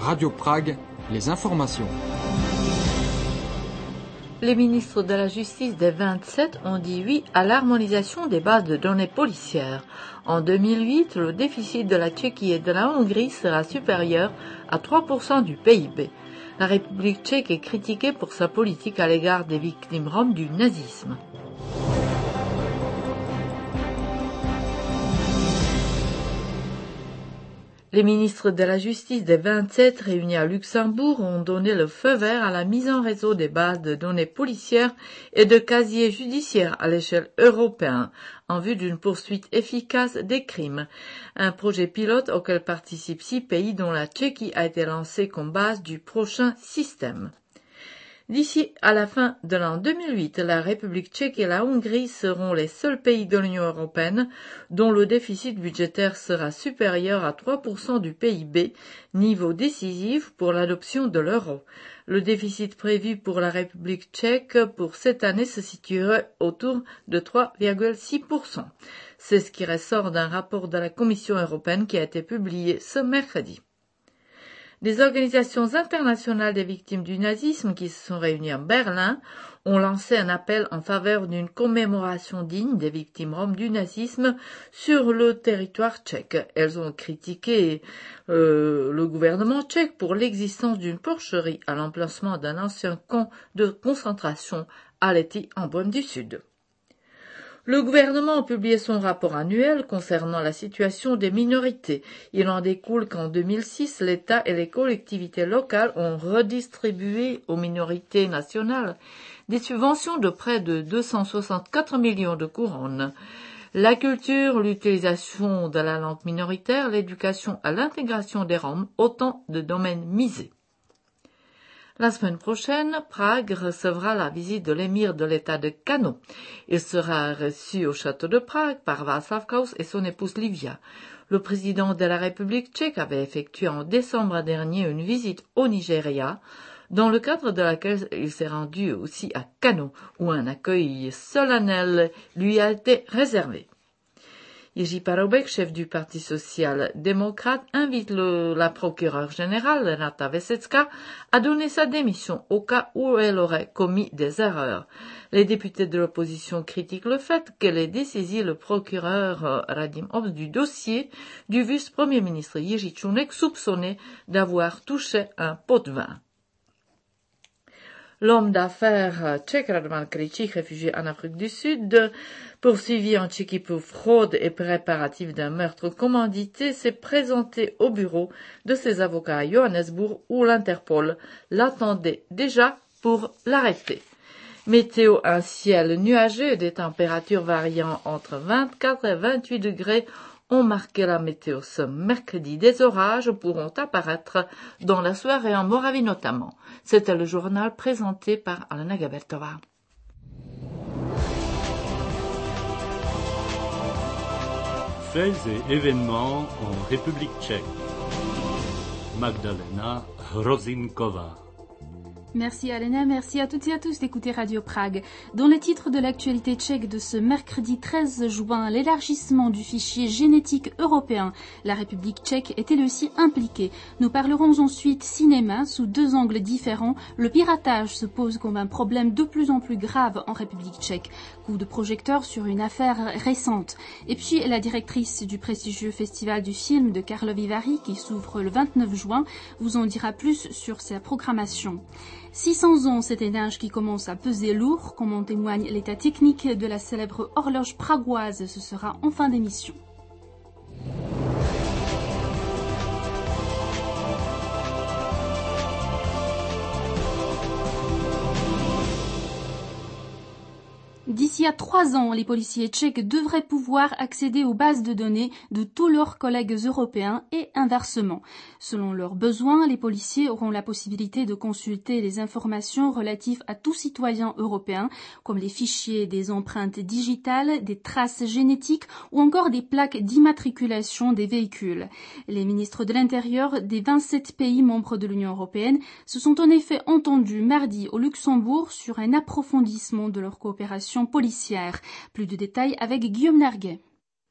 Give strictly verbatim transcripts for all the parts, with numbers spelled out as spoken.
Radio Prague, les informations. Les ministres de la Justice des vingt-sept ont dit oui à l'harmonisation des bases de données policières. En deux mille huit, le déficit de la Tchéquie et de la Hongrie sera supérieur à trois pour cent du P I B. La République tchèque est critiquée pour sa politique à l'égard des victimes roms du nazisme. Les ministres de la Justice des vingt-sept réunis à Luxembourg ont donné le feu vert à la mise en réseau des bases de données policières et de casiers judiciaires à l'échelle européenne en vue d'une poursuite efficace des crimes. Un projet pilote auquel participent six pays dont la Tchéquie a été lancé comme base du prochain système. D'ici à la fin de l'an deux mille huit, la République tchèque et la Hongrie seront les seuls pays de l'Union européenne dont le déficit budgétaire sera supérieur à trois pour cent du P I B, niveau décisif pour l'adoption de l'euro. Le déficit prévu pour la République tchèque pour cette année se situerait autour de trois virgule six pour cent. C'est ce qui ressort d'un rapport de la Commission européenne qui a été publié ce mercredi. Des organisations internationales des victimes du nazisme qui se sont réunies à Berlin ont lancé un appel en faveur d'une commémoration digne des victimes roms du nazisme sur le territoire tchèque. Elles ont critiqué euh, le gouvernement tchèque pour l'existence d'une porcherie à l'emplacement d'un ancien camp de concentration à Lety en Bohême du Sud. Le gouvernement a publié son rapport annuel concernant la situation des minorités. Il en découle qu'en deux mille six, l'État et les collectivités locales ont redistribué aux minorités nationales des subventions de près de deux cent soixante-quatre millions de couronnes. La culture, l'utilisation de la langue minoritaire, l'éducation à l'intégration des Roms, autant de domaines misés. La semaine prochaine, Prague recevra la visite de l'émir de l'État de Kano. Il sera reçu au château de Prague par Václav Klaus et son épouse Livia. Le président de la République tchèque avait effectué en décembre dernier une visite au Nigeria, dans le cadre de laquelle il s'est rendu aussi à Kano, où un accueil solennel lui a été réservé. Jiří Paroubek, chef du Parti social-démocrate, invite le, la procureure générale, Renata Vesecká, à donner sa démission au cas où elle aurait commis des erreurs. Les députés de l'opposition critiquent le fait qu'elle ait dessaisi le procureur Radim Obst du dossier du vice-premier ministre Jiří Čunek, soupçonné d'avoir touché un pot de vin. L'homme d'affaires tchèque Radovan Krejčík, réfugié en Afrique du Sud, poursuivi en Tchéquie pour fraude et préparatif d'un meurtre commandité, s'est présenté au bureau de ses avocats à Johannesburg où l'Interpol l'attendait déjà pour l'arrêter. Météo, un ciel nuageux et des températures variant entre vingt-quatre et vingt-huit degrés ont marqué la météo ce mercredi. Des orages pourront apparaître dans la soirée en Moravie notamment. C'était le journal présenté par Alena Gabertová. Faits et événements en République tchèque. Magdalena Hrozinkova. Merci Alena, merci à toutes et à tous d'écouter Radio Prague. Dans le titre de l'actualité tchèque de ce mercredi treize juin, l'élargissement du fichier génétique européen. La République tchèque est elle aussi impliquée. Nous parlerons ensuite cinéma sous deux angles différents. Le piratage se pose comme un problème de plus en plus grave en République tchèque. Coup de projecteur sur une affaire récente. Et puis la directrice du prestigieux festival du film de Karlovy Vary qui s'ouvre le vingt-neuf juin vous en dira plus sur sa programmation. six cents ans, c'est un âge qui commence à peser lourd, comme en témoigne l'état technique de la célèbre horloge pragoise. Ce sera en fin d'émission. D'ici à trois ans, les policiers tchèques devraient pouvoir accéder aux bases de données de tous leurs collègues européens et inversement. Selon leurs besoins, les policiers auront la possibilité de consulter les informations relatives à tout citoyen européen, comme les fichiers des empreintes digitales, des traces génétiques ou encore des plaques d'immatriculation des véhicules. Les ministres de l'Intérieur des vingt-sept pays membres de l'Union européenne se sont en effet entendus mardi au Luxembourg sur un approfondissement de leur coopération policière. Plus de détails avec Guillaume Narguet.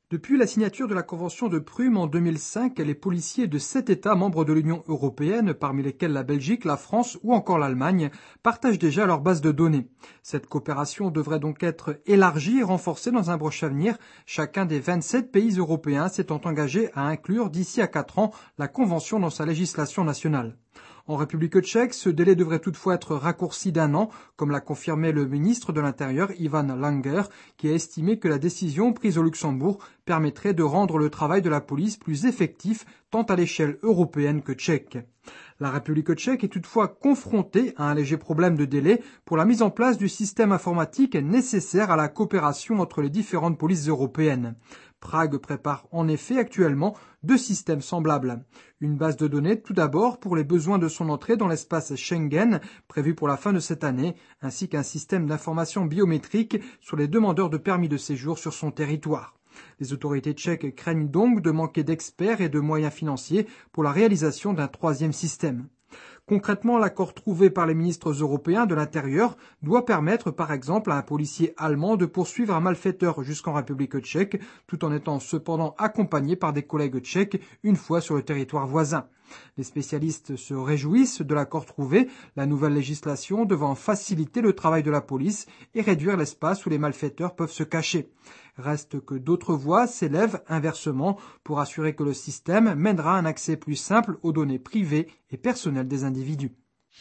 Depuis la signature de la Convention de Prüm en deux mille cinq, les policiers de sept États membres de l'Union européenne, parmi lesquels la Belgique, la France ou encore l'Allemagne, partagent déjà leur base de données. Cette coopération devrait donc être élargie et renforcée dans un proche avenir. Chacun des vingt-sept pays européens s'étant engagé à inclure d'ici à quatre ans la Convention dans sa législation nationale. En République tchèque, ce délai devrait toutefois être raccourci d'un an, comme l'a confirmé le ministre de l'Intérieur, Ivan Langer, qui a estimé que la décision prise au Luxembourg permettrait de rendre le travail de la police plus effectif tant à l'échelle européenne que tchèque. La République tchèque est toutefois confrontée à un léger problème de délai pour la mise en place du système informatique nécessaire à la coopération entre les différentes polices européennes. Prague prépare en effet actuellement deux systèmes semblables. Une base de données tout d'abord pour les besoins de son entrée dans l'espace Schengen, prévu pour la fin de cette année, ainsi qu'un système d'information biométrique sur les demandeurs de permis de séjour sur son territoire. Les autorités tchèques craignent donc de manquer d'experts et de moyens financiers pour la réalisation d'un troisième système. Concrètement, l'accord trouvé par les ministres européens de l'Intérieur doit permettre, par exemple, à un policier allemand de poursuivre un malfaiteur jusqu'en République tchèque, tout en étant cependant accompagné par des collègues tchèques une fois sur le territoire voisin. Les spécialistes se réjouissent de l'accord trouvé, la nouvelle législation devant faciliter le travail de la police et réduire l'espace où les malfaiteurs peuvent se cacher. Reste que d'autres voix s'élèvent inversement pour assurer que le système mènera à un accès plus simple aux données privées et personnelles des individus.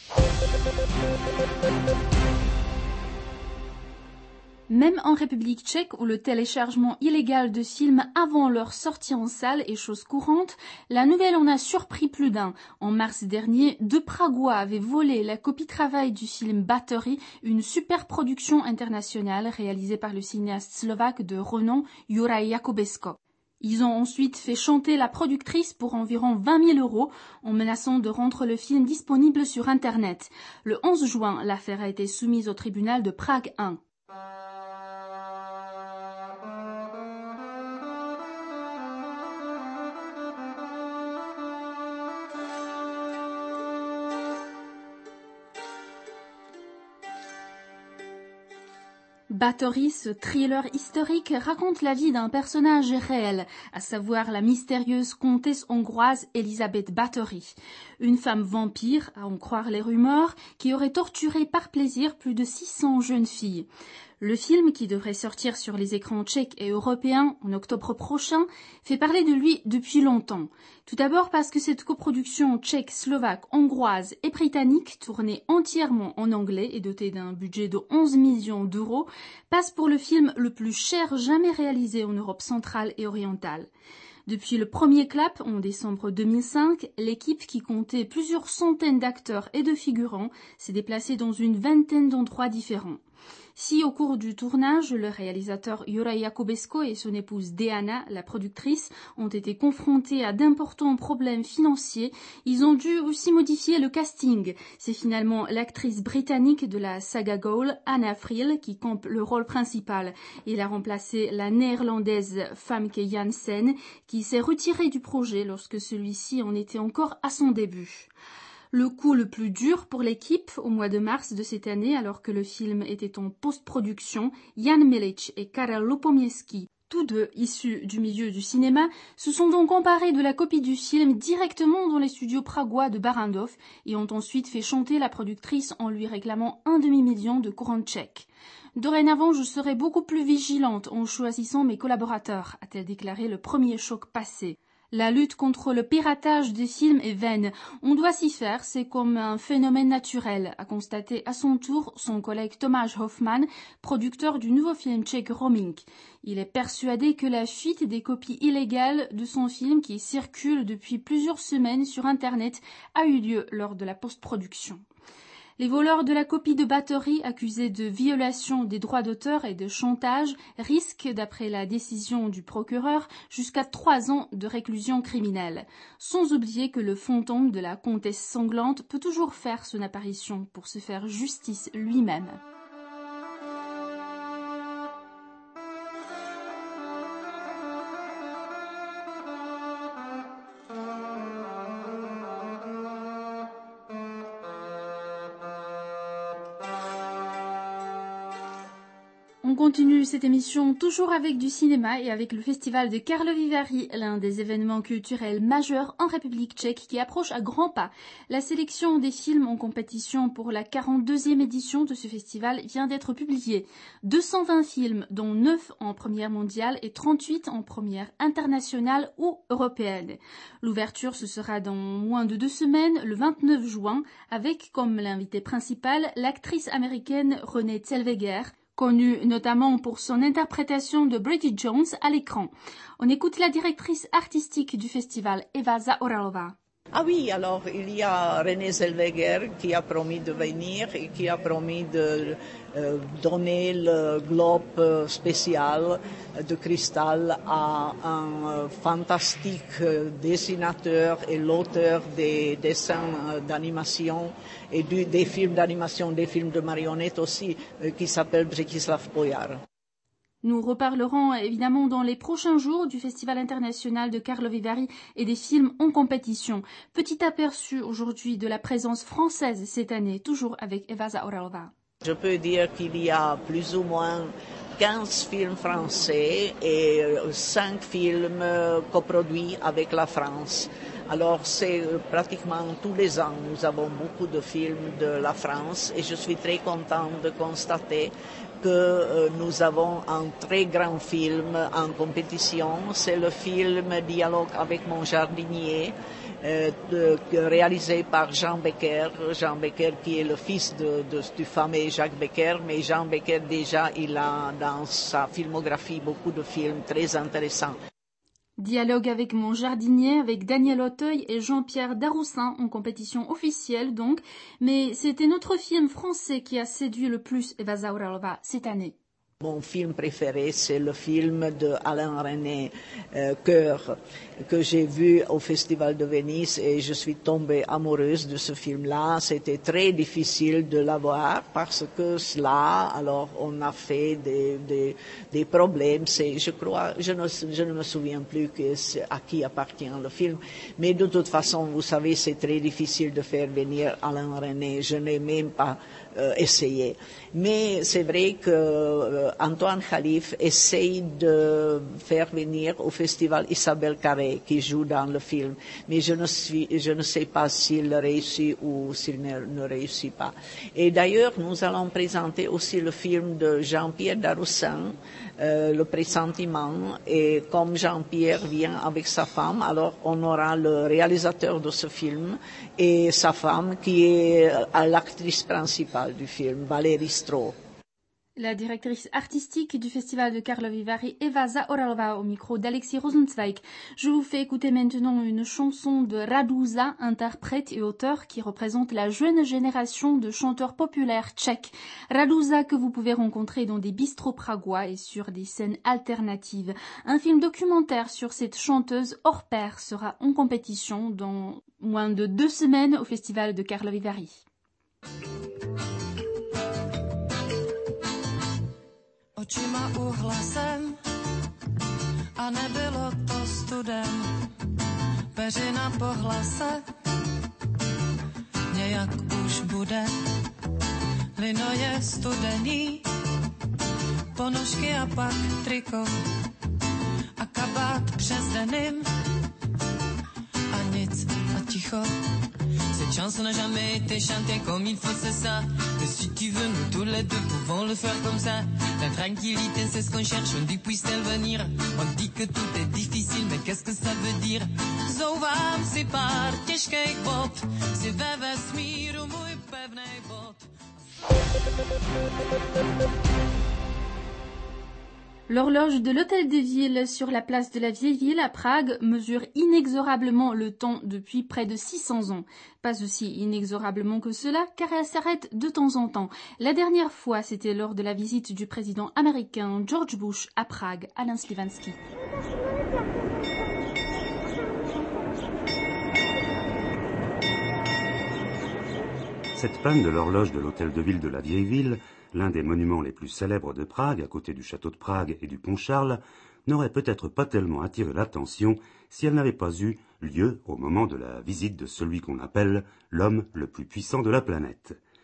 Même en République tchèque, où le téléchargement illégal de films avant leur sortie en salle est chose courante, la nouvelle en a surpris plus d'un. En mars dernier, deux Pragois avaient volé la copie-travail du film Battery, une super-production internationale réalisée par le cinéaste slovaque de renom Juraj Jakubesko. Ils ont ensuite fait chanter la productrice pour environ vingt mille euros en menaçant de rendre le film disponible sur Internet. Le onze juin, l'affaire a été soumise au tribunal de Prague un. Bathory, ce thriller historique, raconte la vie d'un personnage réel, à savoir la mystérieuse comtesse hongroise Elisabeth Bathory, une femme vampire, à en croire les rumeurs, qui aurait torturé par plaisir plus de six cents jeunes filles. Le film, qui devrait sortir sur les écrans tchèques et européens en octobre prochain, fait parler de lui depuis longtemps. Tout d'abord parce que cette coproduction tchèque, slovaque, hongroise et britannique, tournée entièrement en anglais et dotée d'un budget de onze millions d'euros, passe pour le film le plus cher jamais réalisé en Europe centrale et orientale. Depuis le premier clap, en décembre deux mille cinq, l'équipe, qui comptait plusieurs centaines d'acteurs et de figurants, s'est déplacée dans une vingtaine d'endroits différents. Si au cours du tournage, le réalisateur Juraj Jakubesko et son épouse Deana, la productrice, ont été confrontés à d'importants problèmes financiers, ils ont dû aussi modifier le casting. C'est finalement l'actrice britannique de la saga Goal, Anna Friel, qui campe le rôle principal. Il a remplacé la néerlandaise Famke Janssen, qui s'est retirée du projet lorsque celui-ci en était encore à son début. Le coup le plus dur pour l'équipe au mois de mars de cette année, alors que le film était en post-production, Jan Milic et Karel Lupomieski, tous deux issus du milieu du cinéma, se sont donc emparés de la copie du film directement dans les studios pragois de Barrandov et ont ensuite fait chanter la productrice en lui réclamant un demi-million de couronnes tchèques. Dorénavant, je serai beaucoup plus vigilante en choisissant mes collaborateurs, a-t-elle déclaré le premier choc passé. La lutte contre le piratage des films est vaine. On doit s'y faire, c'est comme un phénomène naturel, a constaté à son tour son collègue Tomáš Hoffman, producteur du nouveau film tchèque Roaming. Il est persuadé que la fuite des copies illégales de son film, qui circule depuis plusieurs semaines sur Internet, a eu lieu lors de la post-production. Les voleurs de la copie de Bathory, accusés de violation des droits d'auteur et de chantage, risquent, d'après la décision du procureur, jusqu'à trois ans de réclusion criminelle. Sans oublier que le fantôme de la comtesse sanglante peut toujours faire son apparition pour se faire justice lui-même. On continue cette émission toujours avec du cinéma et avec le festival de Karlovy Vary, l'un des événements culturels majeurs en République tchèque qui approche à grands pas. La sélection des films en compétition pour la quarante-deuxième édition de ce festival vient d'être publiée. deux cent vingt films, dont neuf en première mondiale et trente-huit en première internationale ou européenne. L'ouverture, ce sera dans moins de deux semaines, le vingt-neuf juin, avec comme l'invité principal l'actrice américaine Renée Zellweger, connue notamment pour son interprétation de Bridget Jones à l'écran. On écoute la directrice artistique du festival, Eva Zaoralova. Ah oui, alors il y a Renée Zellweger qui a promis de venir et qui a promis de euh, donner le globe spécial de cristal à un euh, fantastique dessinateur et l'auteur des dessins euh, d'animation et du, des films d'animation, des films de marionnettes aussi, euh, qui s'appelle Břetislav Pojar. Nous reparlerons évidemment dans les prochains jours du Festival international de Karlovy Vary et des films en compétition. Petit aperçu aujourd'hui de la présence française cette année, toujours avec Eva Zaoralova. Je peux dire qu'il y a plus ou moins quinze films français et cinq films coproduits avec la France. Alors c'est pratiquement tous les ans, nous avons beaucoup de films de la France et je suis très contente de constater que euh, nous avons un très grand film en compétition. C'est le film Dialogue avec mon jardinier, euh, de, réalisé par Jean Becker. Jean Becker qui est le fils de, de, du fameux Jacques Becker, mais Jean Becker déjà, il a dans sa filmographie beaucoup de films très intéressants. Dialogue avec mon jardinier, avec Daniel Auteuil et Jean-Pierre Daroussin en compétition officielle donc, mais c'était notre film français qui a séduit le plus Eva Zaoralova cette année. Mon film préféré, c'est le film de Alain René, euh, Cœur, que j'ai vu au Festival de Venise et je suis tombée amoureuse de ce film-là. C'était très difficile de l'avoir parce que là, alors on a fait des, des, des problèmes. C'est, je crois, je ne, je ne me souviens plus que c'est à qui appartient le film, mais de toute façon, vous savez, c'est très difficile de faire venir Alain René. Je n'ai même pas euh, essayé. Mais c'est vrai que euh, Antoine Khalif essaye de faire venir au festival Isabelle Carré qui joue dans le film, mais je ne, suis, je ne sais pas s'il réussit ou s'il ne, ne réussit pas. Et d'ailleurs, nous allons présenter aussi le film de Jean-Pierre Daroussin, euh, Le Pressentiment, et comme Jean-Pierre vient avec sa femme, alors on aura le réalisateur de ce film et sa femme qui est l'actrice principale du film, Valérie Strauss. La directrice artistique du festival de Karlovy Vary, Eva Zaoralova, au micro d'Alexis Rosenzweig. Je vous fais écouter maintenant une chanson de Raduza, interprète et auteur qui représente la jeune génération de chanteurs populaires tchèques. Raduza que vous pouvez rencontrer dans des bistrots pragois et sur des scènes alternatives. Un film documentaire sur cette chanteuse hors pair sera en compétition dans moins de deux semaines au festival de Karlovy Vary. Očima uhla jsem a nebylo to studem. Peřina po hlase nějak už bude. Lino je studený, ponožky a pak triko a kabát přes denim a nic a ticho. Cette chanson n'a jamais été chantée comme il faut, c'est ça. Mais si tu veux, nous tous les deux pouvons le faire comme ça. La tranquillité, c'est ce qu'on cherche, on dit puisse-t-elle venir. On dit que tout est difficile, mais qu'est-ce que ça veut dire? Zouvám si pár těžkých bod, si ve vesmíru můj pevnej bod. L'horloge de l'Hôtel de Ville sur la place de la Vieille Ville à Prague mesure inexorablement le temps depuis près de six cents ans. Pas aussi inexorablement que cela, car elle s'arrête de temps en temps. La dernière fois, c'était lors de la visite du président américain George Bush à Prague, Alain Slivanski. Cette panne de l'horloge de l'Hôtel de Ville de la Vieille Ville, l'un des monuments les plus célèbres de Prague, à côté du château de Prague et du pont Charles, n'aurait peut-être pas tellement attiré l'attention si elle n'avait pas eu lieu au moment de la visite de celui qu'on appelle l'homme le plus puissant de la planète.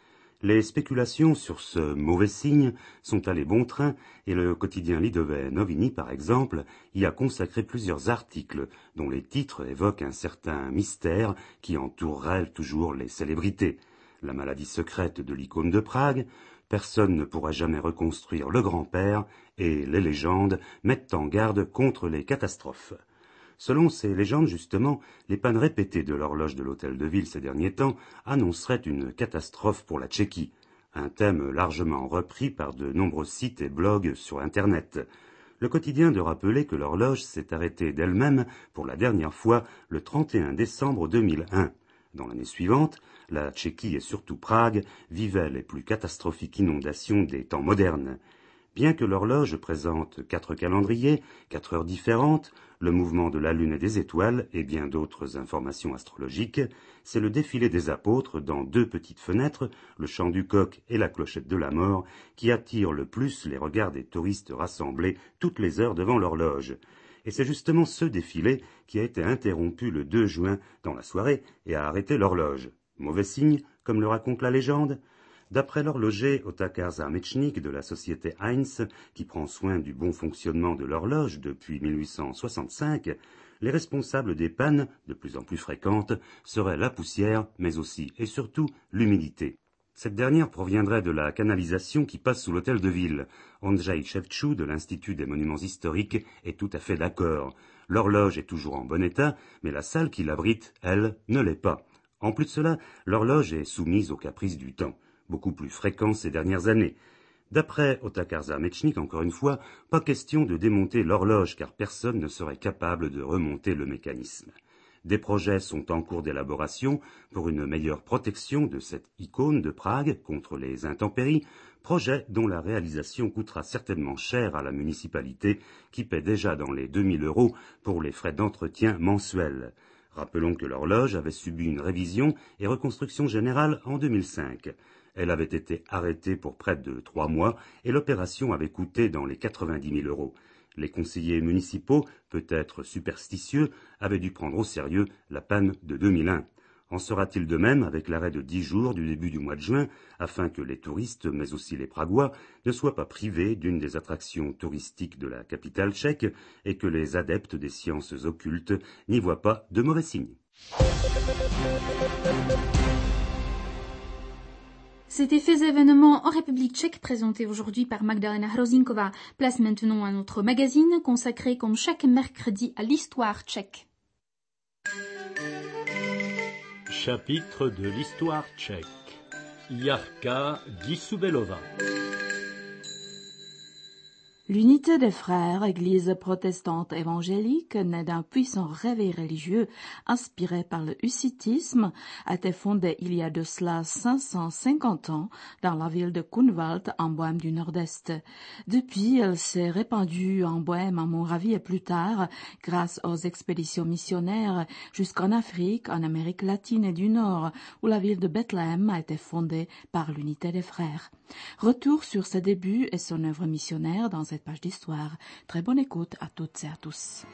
Les spéculations sur ce mauvais signe sont allées bon train et le quotidien Lidové Noviny, par exemple, y a consacré plusieurs articles dont les titres évoquent un certain mystère qui entourerait toujours les célébrités. La maladie secrète de l'icône de Prague, personne ne pourra jamais reconstruire le grand-père et les légendes mettent en garde contre les catastrophes. Selon ces légendes, justement, les pannes répétées de l'horloge de l'hôtel de ville ces derniers temps annonceraient une catastrophe pour la Tchéquie, un thème largement repris par de nombreux sites et blogs sur Internet. Le quotidien de rappeler que l'horloge s'est arrêtée d'elle-même pour la dernière fois le trente et un décembre deux mille un. Dans l'année suivante, la Tchéquie et surtout Prague vivaient les plus catastrophiques inondations des temps modernes. Bien que l'horloge présente quatre calendriers, quatre heures différentes, le mouvement de la Lune et des étoiles et bien d'autres informations astrologiques, c'est le défilé des apôtres dans deux petites fenêtres, le chant du coq et la clochette de la mort, qui attire le plus les regards des touristes rassemblés toutes les heures devant l'horloge. Et c'est justement ce défilé qui a été interrompu le deux juin dans la soirée et a arrêté l'horloge. Mauvais signe, comme le raconte la légende. D'après l'horloger Otakar Zamecznik de la société Heinz, qui prend soin du bon fonctionnement de l'horloge depuis mille huit cent soixante-cinq, les responsables des pannes, de plus en plus fréquentes, seraient la poussière, mais aussi et surtout l'humidité. Cette dernière proviendrait de la canalisation qui passe sous l'hôtel de ville. Andrzej Szewczuk de l'Institut des monuments historiques est tout à fait d'accord. L'horloge est toujours en bon état, mais la salle qui l'abrite, elle, ne l'est pas. En plus de cela, l'horloge est soumise aux caprices du temps, beaucoup plus fréquents ces dernières années. D'après Otakar Zamecznik, encore une fois, pas question de démonter l'horloge car personne ne serait capable de remonter le mécanisme. Des projets sont en cours d'élaboration pour une meilleure protection de cette icône de Prague contre les intempéries, projet dont la réalisation coûtera certainement cher à la municipalité qui paie déjà dans les deux mille euros pour les frais d'entretien mensuels. Rappelons que l'horloge avait subi une révision et reconstruction générale en deux mille cinq. Elle avait été arrêtée pour près de trois mois et l'opération avait coûté dans les quatre-vingt-dix mille euros. Les conseillers municipaux, peut-être superstitieux, avaient dû prendre au sérieux la panne de deux mille un. En sera-t-il de même avec l'arrêt de dix jours du début du mois de juin, afin que les touristes, mais aussi les Pragois, ne soient pas privés d'une des attractions touristiques de la capitale tchèque et que les adeptes des sciences occultes n'y voient pas de mauvais signes. C'était Faits et événements en République tchèque présenté aujourd'hui par Magdalena Hrozinkova. Place maintenant à notre magazine consacré comme chaque mercredi à l'histoire tchèque. Chapitre de l'histoire tchèque. Jarka Disubelova. L'unité des frères, église protestante évangélique, née d'un puissant réveil religieux inspiré par le hussitisme, a été fondée il y a de cela cinq cent cinquante ans dans la ville de Kunwald en Bohême du Nord-Est. Depuis, elle s'est répandue en Bohême, en Moravie et plus tard, grâce aux expéditions missionnaires, jusqu'en Afrique, en Amérique latine et du Nord, où la ville de Bethléem a été fondée par l'unité des frères. Retour sur ses débuts et son œuvre missionnaire dans cette page d'histoire. Très bonne écoute à toutes et à tous.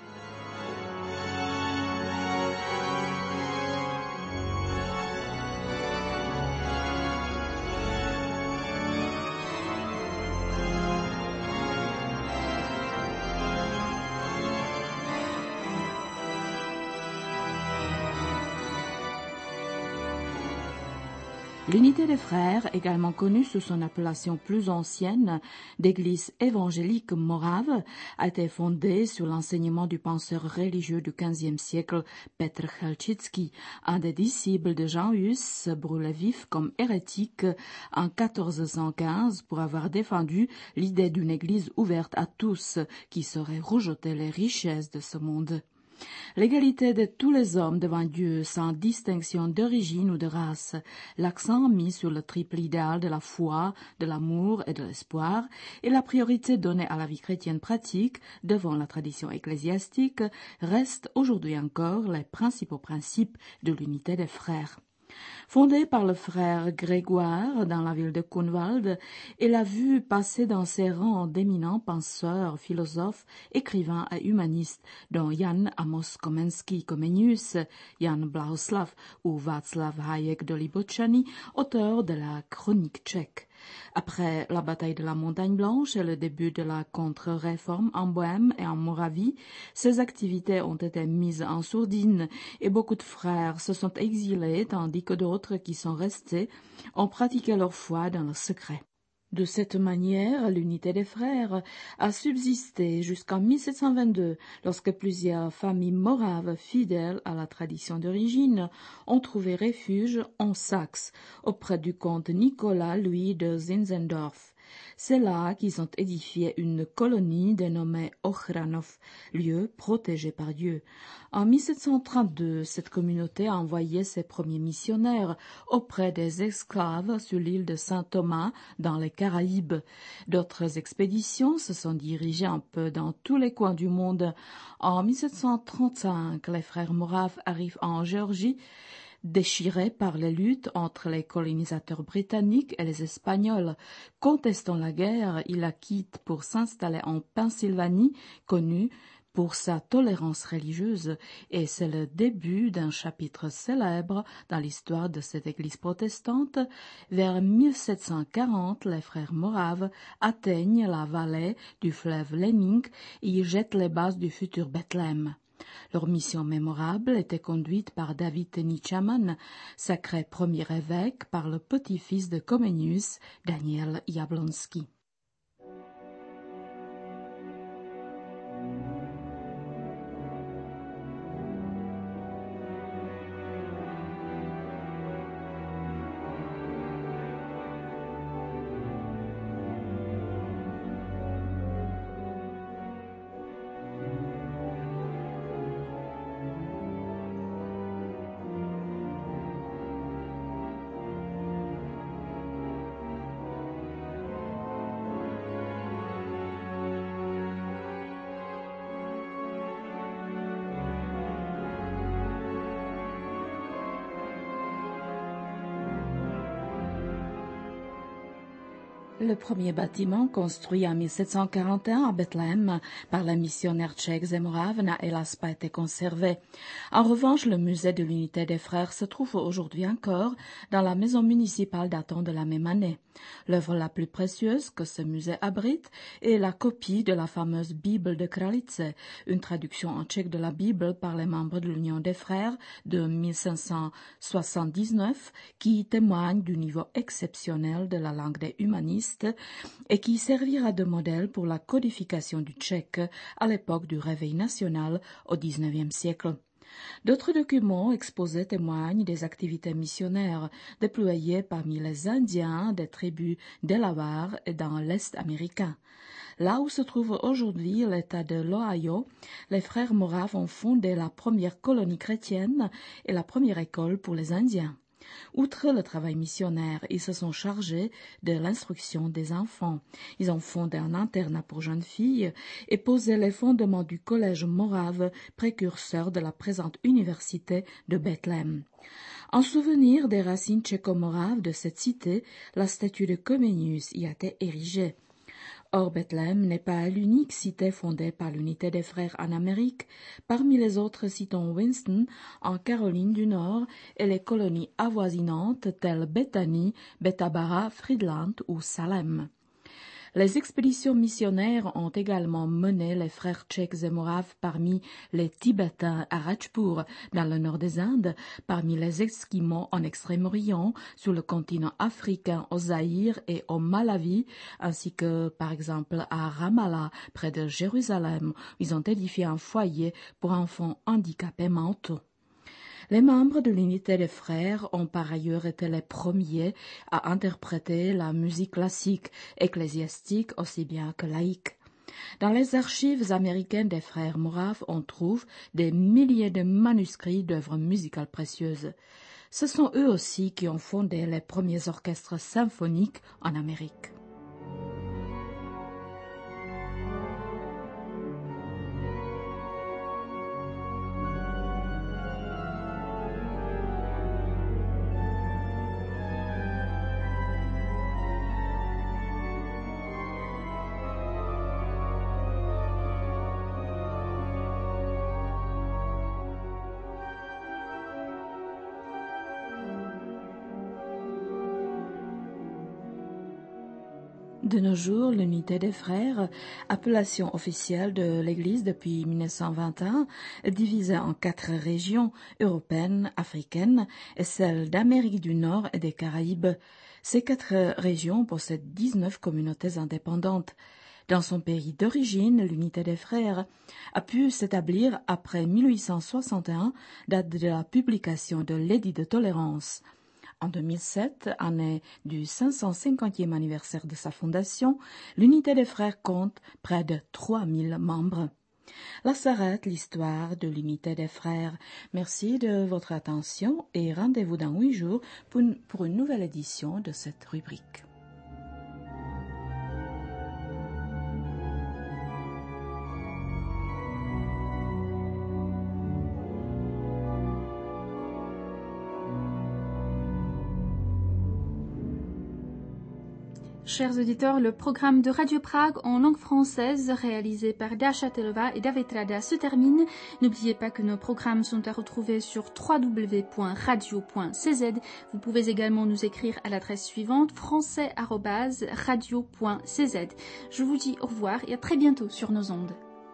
L'unité des frères, également connue sous son appellation plus ancienne d'église évangélique morave, a été fondée sur l'enseignement du penseur religieux du quinzième siècle Petr Chelčický, un des disciples de Jean Hus, brûlé vif comme hérétique en quatorze cent quinze pour avoir défendu l'idée d'une église ouverte à tous qui saurait rejeter les richesses de ce monde. L'égalité de tous les hommes devant Dieu sans distinction d'origine ou de race, l'accent mis sur le triple idéal de la foi, de l'amour et de l'espoir, et la priorité donnée à la vie chrétienne pratique devant la tradition ecclésiastique restent aujourd'hui encore les principaux principes de l'unité des frères. Fondée par le frère Grégoire dans la ville de Kunwald, elle a vu passer dans ses rangs d'éminents penseurs, philosophes, écrivains et humanistes, dont Jan Amos Komenský Comenius, Jan Blahoslav ou Václav Hájek de Libocany, auteurs de la Chronique tchèque. Après la bataille de la Montagne Blanche et le début de la contre-réforme en Bohême et en Moravie, ces activités ont été mises en sourdine et beaucoup de frères se sont exilés tandis que d'autres qui sont restés ont pratiqué leur foi dans le secret. De cette manière, l'unité des frères a subsisté jusqu'en mille sept cent vingt-deux, lorsque plusieurs familles moraves fidèles à la tradition d'origine ont trouvé refuge en Saxe, auprès du comte Nicolas Louis de Zinzendorf. C'est là qu'ils ont édifié une colonie dénommée Ochranov, lieu protégé par Dieu. En mille sept cent trente-deux, cette communauté a envoyé ses premiers missionnaires auprès des esclaves sur l'île de Saint-Thomas dans les Caraïbes. D'autres expéditions se sont dirigées un peu dans tous les coins du monde. En mille sept cent trente-cinq, les frères moraves arrivent en Géorgie, déchirés par les luttes entre les colonisateurs britanniques et les Espagnols. Contestant la guerre, il la quitte pour s'installer en Pennsylvanie, connue pour sa tolérance religieuse, et c'est le début d'un chapitre célèbre dans l'histoire de cette église protestante. Vers mille sept cent quarante, les frères moraves atteignent la vallée du fleuve Leming et y jettent les bases du futur Bethléem. Leur mission mémorable était conduite par David Tenichaman, sacré premier évêque par le petit-fils de Comenius, Daniel Jablonski. Le premier bâtiment, construit en mille sept cent quarante et un à Bethléem par les missionnaires tchèques et moraves, n'a hélas pas été conservé. En revanche, le musée de l'unité des frères se trouve aujourd'hui encore dans la maison municipale datant de la même année. L'œuvre la plus précieuse que ce musée abrite est la copie de la fameuse Bible de Kralice, une traduction en tchèque de la Bible par les membres de l'Union des frères de mille cinq cent soixante-dix-neuf, qui témoigne du niveau exceptionnel de la langue des humanistes et qui servira de modèle pour la codification du tchèque à l'époque du réveil national au dix-neuvième siècle. D'autres documents exposés témoignent des activités missionnaires déployées parmi les Indiens des tribus Delaware et dans l'Est américain. Là où se trouve aujourd'hui l'État de l'Ohio, les frères moraves ont fondé la première colonie chrétienne et la première école pour les Indiens. Outre le travail missionnaire, ils se sont chargés de l'instruction des enfants. Ils ont fondé un internat pour jeunes filles et posé les fondements du collège morave, précurseur de la présente université de Bethléem. En souvenir des racines tchéco-moraves de cette cité, la statue de Comenius y a été érigée. Or, Bethléem n'est pas l'unique cité fondée par l'unité des frères en Amérique. Parmi les autres, citons Winston, en Caroline du Nord, et les colonies avoisinantes telles Bethany, Bethabara, Friedland ou Salem. Les expéditions missionnaires ont également mené les frères tchèques et moraves parmi les Tibétains à Rajpur, dans le nord des Indes, parmi les Esquimaux en Extrême-Orient, sur le continent africain au Zaïre et au Malawi, ainsi que par exemple à Ramallah, près de Jérusalem, où ils ont édifié un foyer pour enfants handicapés mentaux. Les membres de l'unité des frères ont par ailleurs été les premiers à interpréter la musique classique, ecclésiastique aussi bien que laïque. Dans les archives américaines des frères moraves, on trouve des milliers de manuscrits d'œuvres musicales précieuses. Ce sont eux aussi qui ont fondé les premiers orchestres symphoniques en Amérique. De nos jours, l'unité des frères, appellation officielle de l'Église depuis mille neuf cent vingt et un, est divisée en quatre régions, européennes, africaines et celles d'Amérique du Nord et des Caraïbes. Ces quatre régions possèdent dix-neuf communautés indépendantes. Dans son pays d'origine, l'unité des frères a pu s'établir après mille huit cent soixante et un, date de la publication de l'édit de tolérance. En deux mille sept, année du cinq cent cinquantième anniversaire de sa fondation, l'unité des frères compte près de trois mille membres. Là s'arrête l'histoire de l'unité des frères. Merci de votre attention et rendez-vous dans huit jours pour une, pour une nouvelle édition de cette rubrique. Chers auditeurs, le programme de Radio Prague en langue française réalisé par Dasha Telova et David Rada se termine. N'oubliez pas que nos programmes sont à retrouver sur w w w point radio point c z. Vous pouvez également nous écrire à l'adresse suivante français arobase radio point c z. Je vous dis au revoir et à très bientôt sur nos ondes.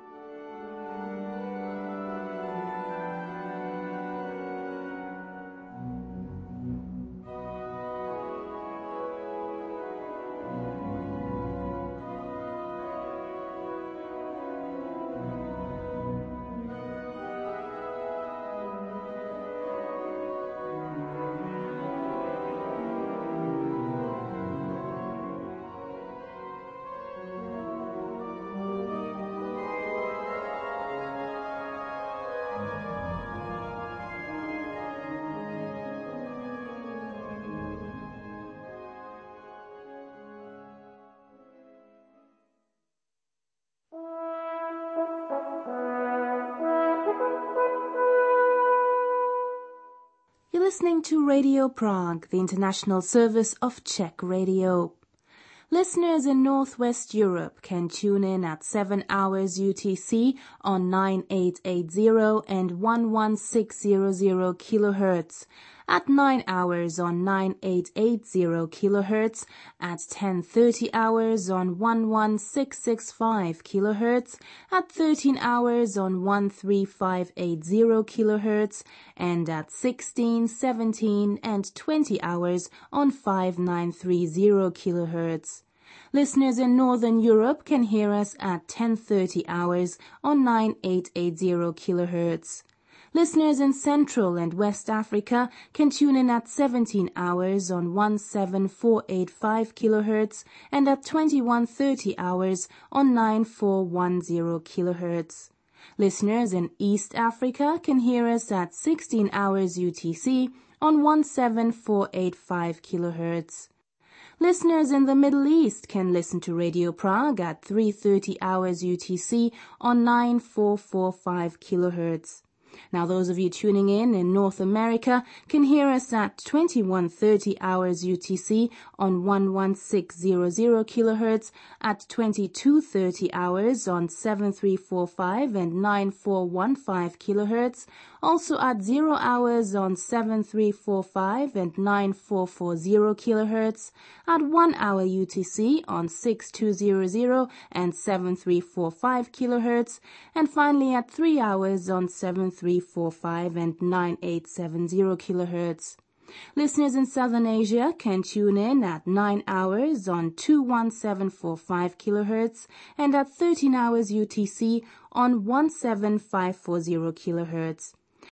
You're listening to Radio Prague, the international service of Czech radio. Listeners in Northwest Europe can tune in at seven hours U T C on nine eight eight zero and one one six zero zero kilohertz, at nine hours on nine eight eight zero kilohertz, at ten thirty hours on one one six six five kilohertz, at thirteen hours on one three five eight zero kilohertz, and at sixteen, seventeen, and twenty hours on five nine three zero kilohertz. Listeners in Northern Europe can hear us at ten thirty hours on nine eight eight zero kilohertz. Listeners in Central and West Africa can tune in at seventeen hours on one seven four eight five kilohertz and at twenty-one thirty hours on nine four one zero kilohertz. Listeners in East Africa can hear us at sixteen hours U T C on one seven four eight five kilohertz. Listeners in the Middle East can listen to Radio Prague at three thirty hours U T C on nine four four five kilohertz. Now those of you tuning in in North America can hear us at twenty-one thirty hours U T C on one one six zero zero kilohertz, at twenty-two thirty hours on seven three four five and nine four one five kilohertz, also at zero hours on seven three four five and nine four four zero kilohertz, at one hour U T C on six two zero zero and seven three four five kilohertz, and finally at three hours on seven three four five and nine eight seven zero kilohertz. Listeners in Southern Asia can tune in at nine hours on two one seven four five kilohertz and at thirteen hours U T C on one seven five four zero kilohertz.